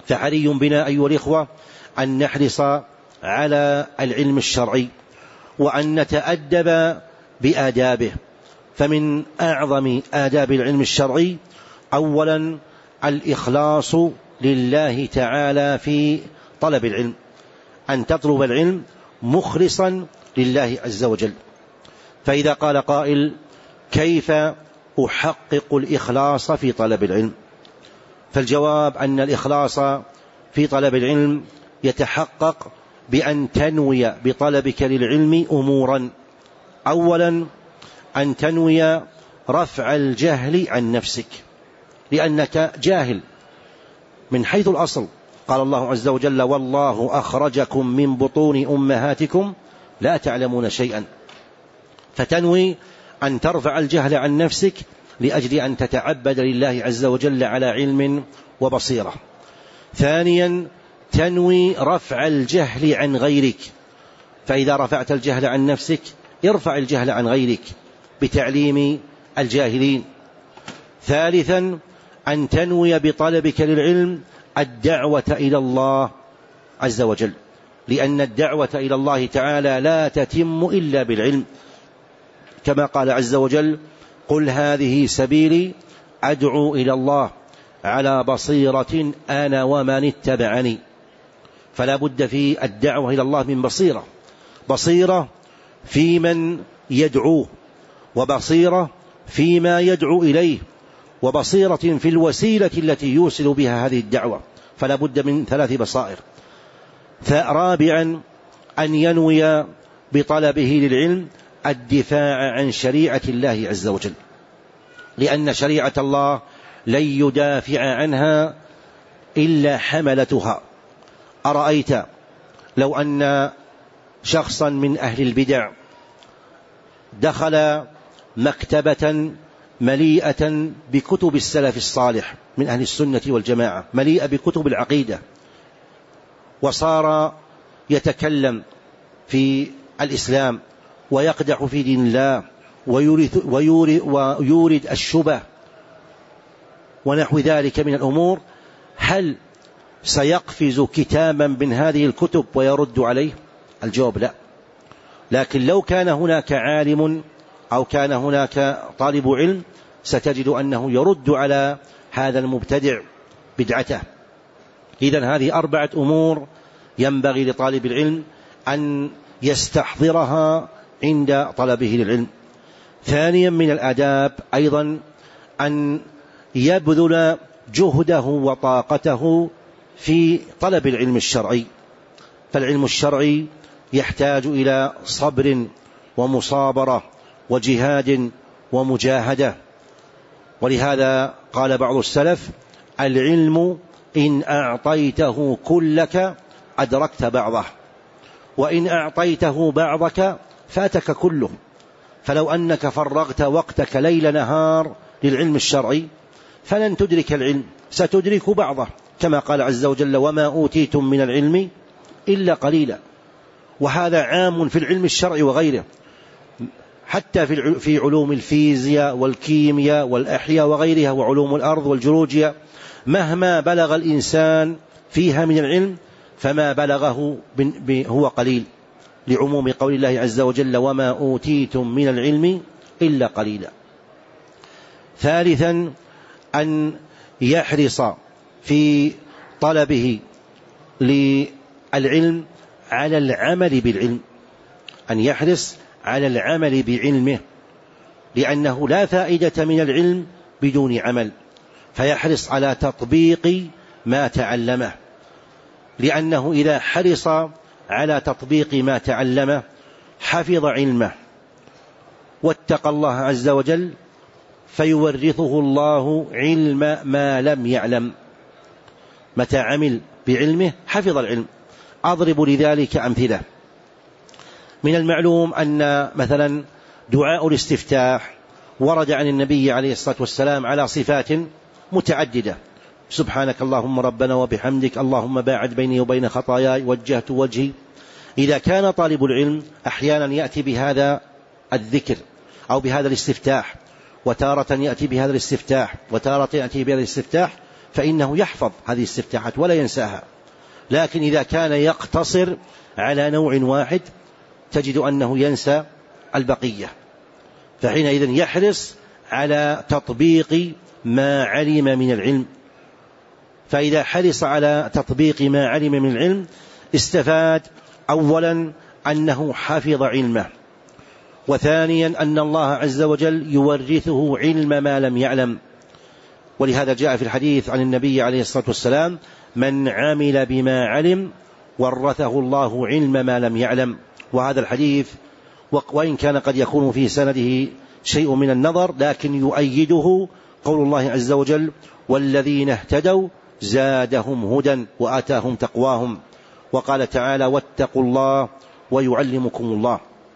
فحري بنا أيها الإخوة أن نحرص على العلم الشرعي وأن نتأدب بآدابه. فمن أعظم آداب العلم الشرعي أولا الإخلاص لله تعالى في طلب العلم، أن تطلب العلم مخلصا لله عز وجل. فإذا قال قائل كيف أحقق الإخلاص في طلب العلم؟ فالجواب أن الإخلاص في طلب العلم يتحقق بأن تنوي بطلبك للعلم أمورا. أولا أن تنوي رفع الجهل عن نفسك، لأنك جاهل من حيث الأصل. قال الله عز وجل والله أخرجكم من بطون أمهاتكم لا تعلمون شيئا، فتنوي أن ترفع الجهل عن نفسك لأجل أن تتعبد لله عز وجل على علم وبصيرة. ثانيا تنوي رفع الجهل عن غيرك، فإذا رفعت الجهل عن نفسك ارفع الجهل عن غيرك بتعليم الجاهلين. ثالثا أن تنوي بطلبك للعلم الدعوة إلى الله عز وجل، لأن الدعوة إلى الله تعالى لا تتم إلا بالعلم، كما قال عز وجل قل هذه سبيلي أدعو إلى الله على بصيرة أنا ومن اتبعني. فلا بد في الدعوة إلى الله من بصيرة في من يدعوه، وبصيرة فيما يدعو إليه، وبصيرة في الوسيلة التي يوصل بها هذه الدعوة. فلا بد من 3 بصائر. رابعا أن ينوي بطلبه للعلم الدفاع عن شريعة الله عز وجل، لأن شريعة الله لن يدافع عنها إلا حملتها. أرأيت لو أن شخصا من أهل البدع دخل مكتبة مليئة بكتب السلف الصالح من أهل السنة والجماعة، مليئة بكتب العقيدة، وصار يتكلم في الإسلام ويقدح في دين الله ويورد الشبه ونحو ذلك من الأمور، هل سيقفز كتابا من هذه الكتب ويرد عليه؟ الجواب لا. لكن لو كان هناك عالم أو كان هناك طالب علم ستجد أنه يرد على هذا المبتدع بدعته. إذن هذه 4 أمور ينبغي لطالب العلم أن يستحضرها عند طلبه للعلم. ثانيا من الآداب أيضا أن يبذل جهده وطاقته في طلب العلم الشرعي، فالعلم الشرعي يحتاج إلى صبر ومصابرة وجهاد ومجاهدة. ولهذا قال بعض السلف العلم إن أعطيته كلك أدركت بعضه، وإن أعطيته بعضك فاتك كله. فلو أنك فرغت وقتك ليل نهار للعلم الشرعي فلن تدرك العلم، ستدرك بعضه، كما قال عز وجل وما أوتيتم من العلم إلا قليلا. وهذا عام في العلم الشرعي وغيره، حتى في علوم الفيزياء والكيمياء والأحياء وغيرها وعلوم الأرض والجيولوجيا، مهما بلغ الإنسان فيها من العلم فما بلغه هو قليل، لعموم قول الله عز وجل وما أوتيتم من العلم إلا قليلا. ثالثا أن يحرص في طلبه للعلم على العمل بالعلم، أن يحرص على العمل بعلمه، لأنه لا فائدة من العلم بدون عمل، فيحرص على تطبيق ما تعلمه، لأنه إذا حرص على تطبيق ما تعلمه حفظ علمه واتقى الله عز وجل فيورثه الله علم ما لم يعلم. متى عمل بعلمه حفظ العلم. أضرب لذلك أمثلة. من المعلوم أن مثلا دعاء الاستفتاح ورد عن النبي عليه الصلاة والسلام على صفات متعددة، سبحانك اللهم ربنا وبحمدك اللهم باعد بيني وبين خطاياي وجهت وجهي. إذا كان طالب العلم أحيانا يأتي بهذا الذكر أو بهذا الاستفتاح، وتارة يأتي بهذا الاستفتاح، وتارة يأتي بهذا الاستفتاح، فإنه يحفظ هذه الاستفتاحات ولا ينساها. لكن إذا كان يقتصر على نوع واحد تجد أنه ينسى البقية، فحينئذ يحرص على تطبيق ما علم من العلم. فإذا حرص على تطبيق ما علم من العلم استفاد أولا أنه حفظ علمه، وثانيا أن الله عز وجل يورثه علم ما لم يعلم. ولهذا جاء في الحديث عن النبي عليه الصلاة والسلام: من عمل بما علم ورثه الله علم ما لم يعلم. وهذا الحديث وإن كان قد يكون في سنده شيء من النظر لكن يؤيده قول الله عز وجل: والذين اهتدوا زادهم هدى وآتاهم تقواهم. وقال تعالى: واتقوا الله ويعلمكم الله.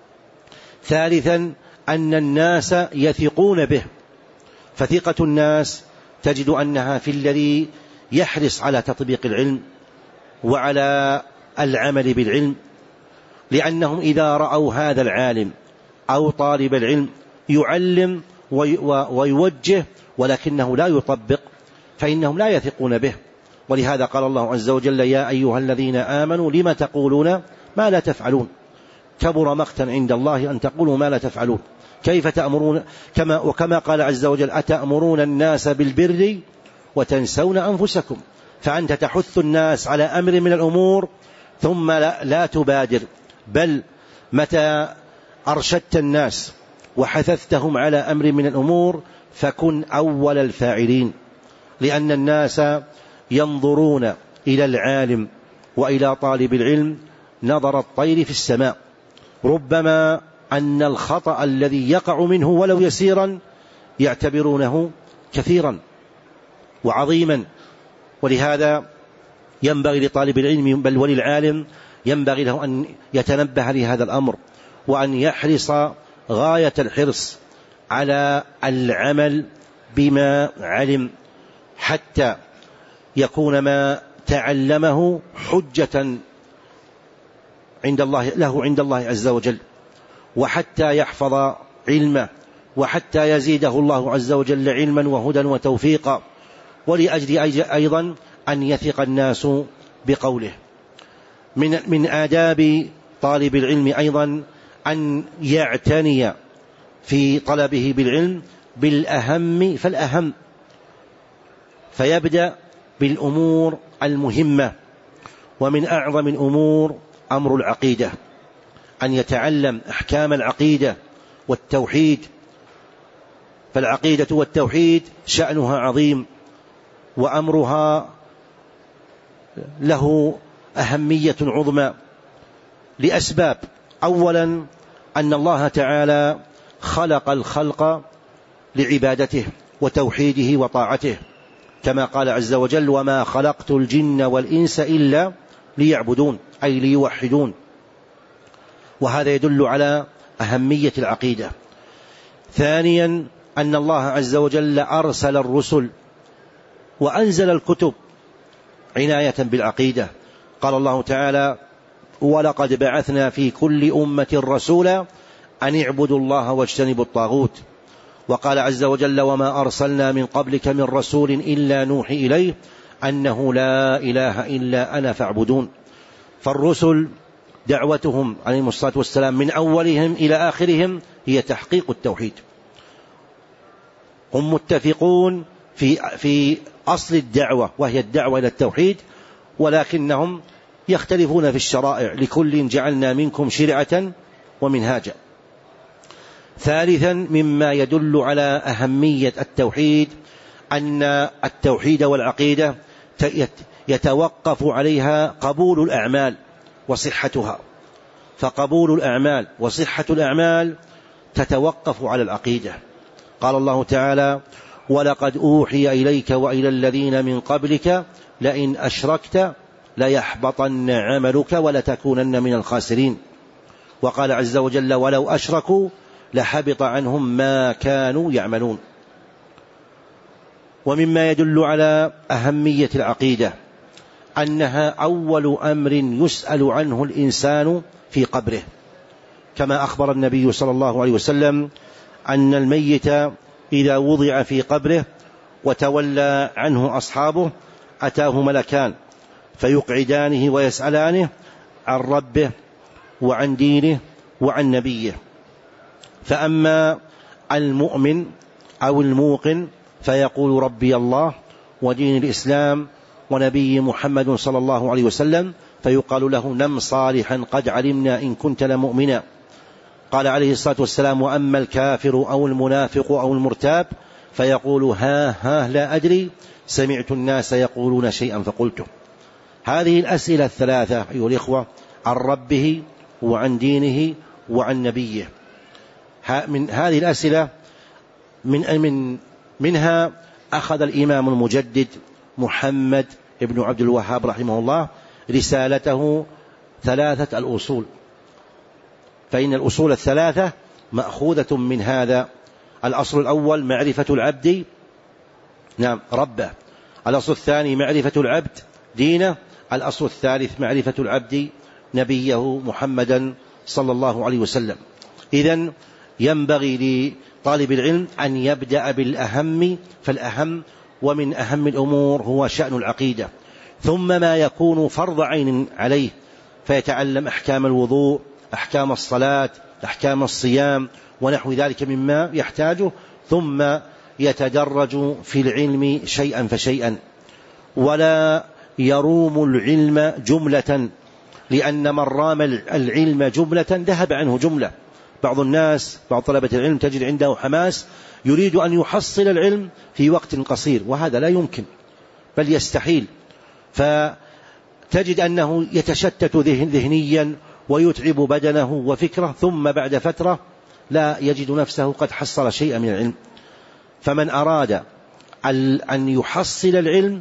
ثالثا أن الناس يثقون به، فثقة الناس تجد أنها في الذي يحرص على تطبيق العلم وعلى العمل بالعلم، لأنهم إذا رأوا هذا العالم أو طالب العلم يعلم ويوجه ولكنه لا يطبق فإنهم لا يثقون به. ولهذا قال الله عز وجل: يا أيها الذين آمنوا لم تقولون ما لا تفعلون كبر مقتا عند الله أن تقولوا ما لا تفعلون كيف تأمرون وكما قال عز وجل: أتأمرون الناس بالبر وتنسون أنفسكم. فأنت تحث الناس على أمر من الأمور ثم لا تبادر، بل متى أرشدت الناس وحثثتهم على أمر من الأمور فكن أول الفاعلين، لأن الناس ينظرون إلى العالم وإلى طالب العلم نظر الطير في السماء، ربما أن الخطأ الذي يقع منه ولو يسيرا يعتبرونه كثيرا وعظيما. ولهذا ينبغي لطالب العلم بل وللعالم ينبغي له أن يتنبه لهذا الأمر، وأن يحرص غاية الحرص على العمل بما علم حتى يكون ما تعلمه حجة عند الله له عند الله عز وجل، وحتى يحفظ علمه، وحتى يزيده الله عز وجل علما وهدى وتوفيقا، ولأجل أيضا أن يثق الناس بقوله. من آداب طالب العلم أيضا أن يعتني في طلبه بالعلم بالأهم فالأهم، فيبدأ بالأمور المهمة. ومن أعظم الأمور أمر العقيدة، أن يتعلم أحكام العقيدة والتوحيد، فالعقيدة والتوحيد شأنها عظيم وأمرها له أهمية عظمى لأسباب. أولا أن الله تعالى خلق الخلق لعبادته وتوحيده وطاعته، كما قال عز وجل: وما خلقت الجن والإنس إلا ليعبدون، أي ليوحدون. وهذا يدل على أهمية العقيدة. ثانيا أن الله عز وجل أرسل الرسل وأنزل الكتب عناية بالعقيدة. قال الله تعالى: ولقد بعثنا في كل أمة رسولا أن اعبدوا الله واجتنبوا الطاغوت. وقال عز وجل: وما أرسلنا من قبلك من رسول إلا نوحي إليه أنه لا إله إلا أنا فاعبدون. فالرسل دعوتهم عليهم الصلاة والسلام من أولهم إلى آخرهم هي تحقيق التوحيد. هم متفقون في أصل الدعوة وهي الدعوة إلى التوحيد، ولكنهم يختلفون في الشرائع، لكل جعلنا منكم شرعة ومنهاجا. ثالثا مما يدل على أهمية التوحيد أن التوحيد والعقيدة يتوقف عليها قبول الأعمال وصحتها، فقبول الأعمال وصحة الأعمال تتوقف على العقيدة. قال الله تعالى: ولقد أوحي إليك وإلى الذين من قبلك لئن أشركت ليحبطن عملك ولتكونن من الخاسرين. وقال عز وجل: ولو أشركوا لحبط عنهم ما كانوا يعملون. ومما يدل على أهمية العقيدة أنها أول أمر يسأل عنه الإنسان في قبره، كما أخبر النبي صلى الله عليه وسلم أن الميت إذا وضع في قبره وتولى عنه أصحابه أتاه ملكان فيقعدانه ويسألانه عن ربه وعن دينه وعن نبيه. فأما المؤمن أو الموقن فيقول ربي الله ودين الإسلام ونبي محمد صلى الله عليه وسلم، فيقال له نم صالحا قد علمنا إن كنت لمؤمنا. قال عليه الصلاة والسلام وأما الكافر أو المنافق أو المرتاب فيقول ها لا أدري سمعت الناس يقولون شيئا فقلته. هذه الأسئلة الثلاثة أيها الإخوة عن ربه وعن دينه وعن نبيه، من هذه الأسئلة منها أخذ الإمام المجدد محمد بن عبد الوهاب رحمه الله رسالته 3 الأصول، فإن الأصول الثلاثة مأخوذة من هذا. الأصل الأول معرفة العبد ربه، الأصل الثاني معرفة العبد دينه، الأصل الثالث معرفة العبد نبيه محمدا صلى الله عليه وسلم. إذن ينبغي لطالب العلم أن يبدأ بالأهم فالأهم، ومن أهم الأمور هو شأن العقيدة، ثم ما يكون فرض عين عليه فيتعلم أحكام الوضوء، أحكام الصلاة، أحكام الصيام ونحو ذلك مما يحتاجه، ثم يتدرج في العلم شيئا فشيئا، ولا يروم العلم جملة، لأن من رام العلم جملة ذهب عنه جملة. بعض الناس بعض طلبة العلم تجد عنده حماس يريد أن يحصل العلم في وقت قصير، وهذا لا يمكن بل يستحيل، فتجد أنه يتشتت ذهنيا ويتعب بدنه وفكره، ثم بعد فترة لا يجد نفسه قد حصل شيئا من العلم. فمن أراد أن يحصل العلم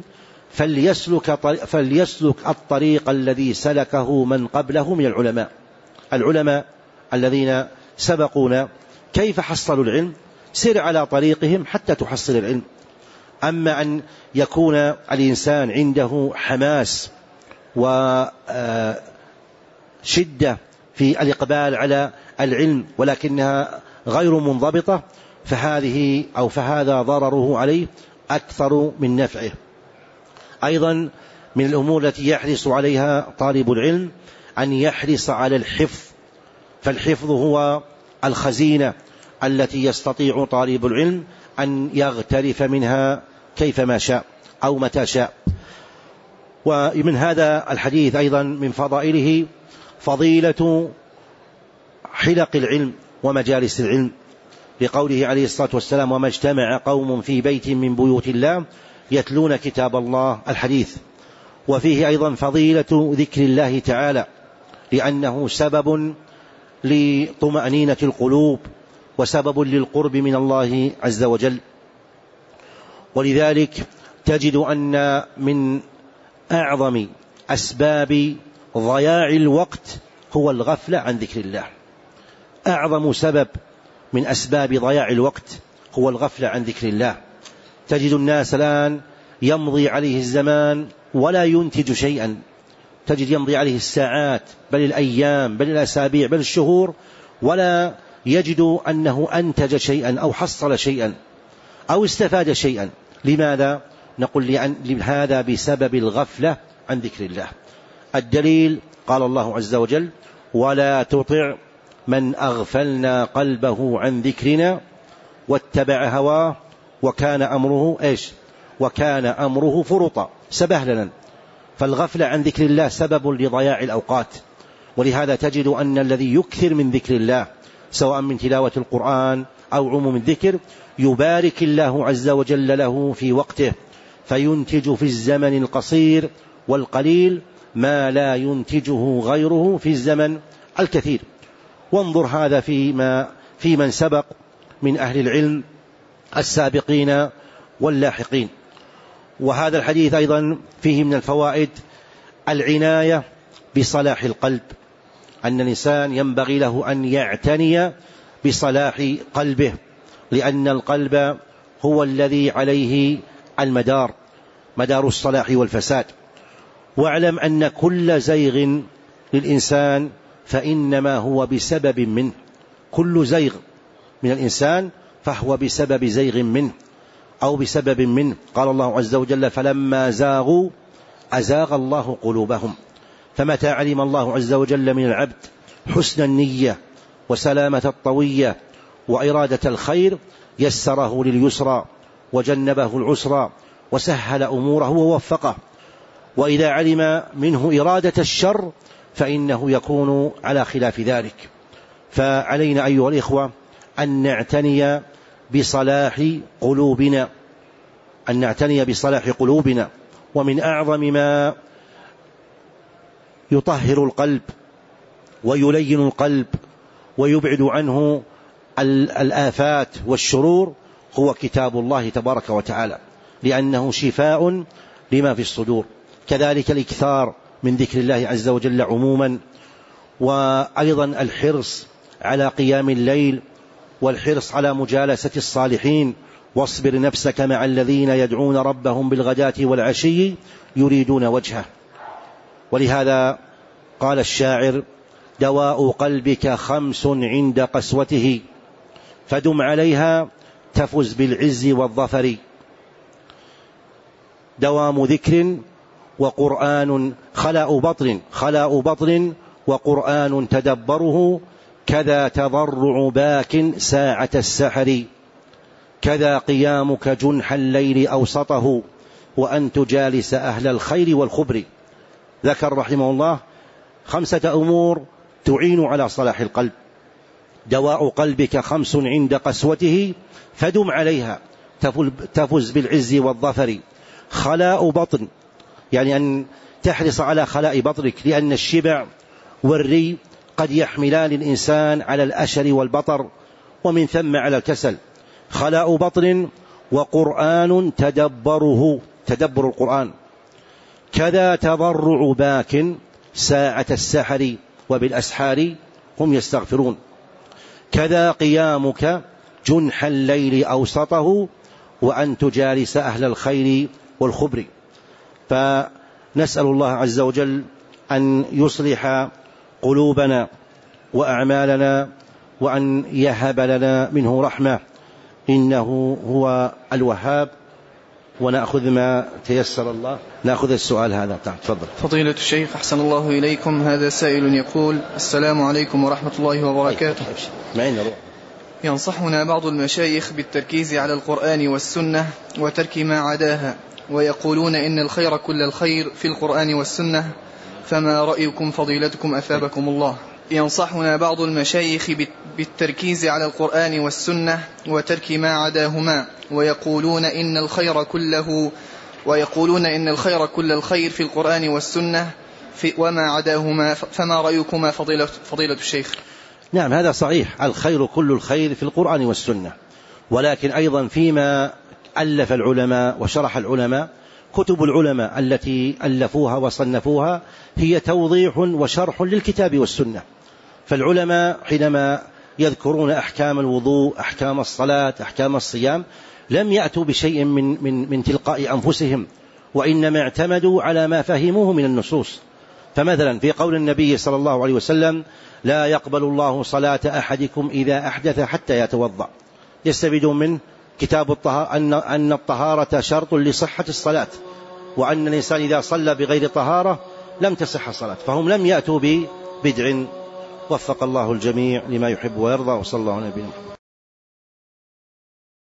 فليسلك الطريق الذي سلكه من قبله من العلماء الذين سبقونا. كيف حصلوا العلم؟ سر على طريقهم حتى تحصل العلم. أما أن يكون الإنسان عنده حماس وشدة في الإقبال على العلم ولكنها غير منضبطة، فهذا ضرره عليه أكثر من نفعه. أيضا من الأمور التي يحرص عليها طالب العلم أن يحرص على الحفظ، فالحفظ هو الخزينة التي يستطيع طالب العلم أن يغترف منها كيفما شاء أو متى شاء. ومن هذا الحديث أيضا من فضائله فضيلة حلق العلم ومجالس العلم، لقوله عليه الصلاة والسلام وما اجتمع قوم في بيت من بيوت الله يتلون كتاب الله الحديث. وفيه أيضا فضيلة ذكر الله تعالى، لأنه سبب لطمأنينة القلوب وسبب للقرب من الله عز وجل. ولذلك تجد أن من أعظم أسباب ضياع الوقت هو الغفلة عن ذكر الله. أعظم سبب من أسباب ضياع الوقت هو الغفلة عن ذكر الله. تجد الناس الآن يمضي عليه الزمان ولا ينتج شيئا، تجد يمضي عليه الساعات بل الأيام بل الأسابيع بل الشهور ولا يجد أنه أنتج شيئا أو حصل شيئا أو استفاد شيئا. لماذا؟ نقول لأن هذا بسبب الغفلة عن ذكر الله. الدليل قال الله عز وجل ولا تطع من أغفلنا قلبه عن ذكرنا واتبع هواه وكان أمره فرطا سبهللا. فالغفلة عن ذكر الله سبب لضياع الأوقات، ولهذا تجد أن الذي يكثر من ذكر الله سواء من تلاوة القرآن أو عموم الذكر يبارك الله عز وجل له في وقته، فينتج في الزمن القصير والقليل ما لا ينتجه غيره في الزمن الكثير. وانظر هذا في من سبق من أهل العلم السابقين واللاحقين. وهذا الحديث أيضا فيه من الفوائد العناية بصلاح القلب، أن الإنسان ينبغي له أن يعتني بصلاح قلبه، لأن القلب هو الذي عليه مدار الصلاح والفساد. واعلم أن كل زيغ للإنسان فإنما هو بسبب منه، كل زيغ من الإنسان فهو بسبب زيغ منه. أو بسبب منه. قال الله عز وجل فلما زاغوا أزاغ الله قلوبهم. فمتى علم الله عز وجل من العبد حسن النية وسلامة الطوية وإرادة الخير يسره لليسرى وجنبه العسرى وسهل أموره ووفقه. وإذا علم منه إرادة الشر فإنه يكون على خلاف ذلك. فعلينا أيها الإخوة أن نعتني بصلاح قلوبنا، ومن أعظم ما يطهر القلب ويلين القلب ويبعد عنه الآفات والشرور هو كتاب الله تبارك وتعالى، لأنه شفاء لما في الصدور. كذلك الإكثار من ذكر الله عز وجل عموما، وأيضا الحرص على قيام الليل والحرص على مجالسة الصالحين. واصبر نفسك مع الذين يدعون ربهم بالغداة والعشي يريدون وجهه. ولهذا قال الشاعر دواء قلبك 5 عند قسوته فدم عليها تفز بالعز والظفر. دوام ذكر وقرآن خلاء بطن وقرآن تدبره كذا تضرع باك ساعة السحر كذا قيامك جنح الليل أوسطه وأن تجالس أهل الخير والخبر. ذكر رحمه الله 5 أمور تعين على صلاح القلب. دواء قلبك 5 عند قسوته فدم عليها تفز بالعز والظفر. خلاء بطن يعني أن تحرص على خلاء بطنك، لأن الشبع والري قد يحملان الإنسان على الأشر والبطر ومن ثم على الكسل. خلاء بطن وقرآن تدبر القرآن كذا تضرع باك ساعة السحر وبالأسحار هم يستغفرون. كذا قيامك جنح الليل أوسطه وأن تجالس أهل الخير والخبر. فنسأل الله عز وجل أن يصلح قلوبنا وأعمالنا وأن يهب لنا منه رحمة إنه هو الوهاب. ونأخذ ما تيسر الله. نأخذ السؤال هذا. تفضل. فضيلة الشيخ أحسن الله إليكم. هذا سائل يقول السلام عليكم ورحمة الله وبركاته. ينصحنا بعض المشايخ بالتركيز على القرآن والسنة وترك ما عداها، ويقولون إن الخير كل الخير في القرآن والسنة، فما رأيكم فضيلتكم أثابكم الله؟ ينصحنا بعض المشايخ بالتركيز على القرآن والسنة وترك ما عداهما، ويقولون إن الخير كل الخير في القرآن والسنة وما عداهما، فما رأيكما فضيلة الشيخ؟ نعم، هذا صحيح، الخير كل الخير في القرآن والسنة، ولكن أيضا فيما ألف العلماء وشرح العلماء، كتب العلماء التي ألفوها وصنفوها هي توضيح وشرح للكتاب والسنة. فالعلماء حينما يذكرون أحكام الوضوء، أحكام الصلاة، أحكام الصيام، لم يأتوا بشيء من تلقاء أنفسهم، وإنما اعتمدوا على ما فهموه من النصوص. فمثلا في قول النبي صلى الله عليه وسلم لا يقبل الله صلاة أحدكم إذا أحدث حتى يتوضأ، يستفيدون من كتاب الطهارة أن الطهارة شرط لصحة الصلاة، وأن الإنسان إذا صلى بغير طهارة لم تصح الصلاة. فهم لم يأتوا ببدع. وفق الله الجميع لما يحب ويرضى، وصلى الله عليه وسلم.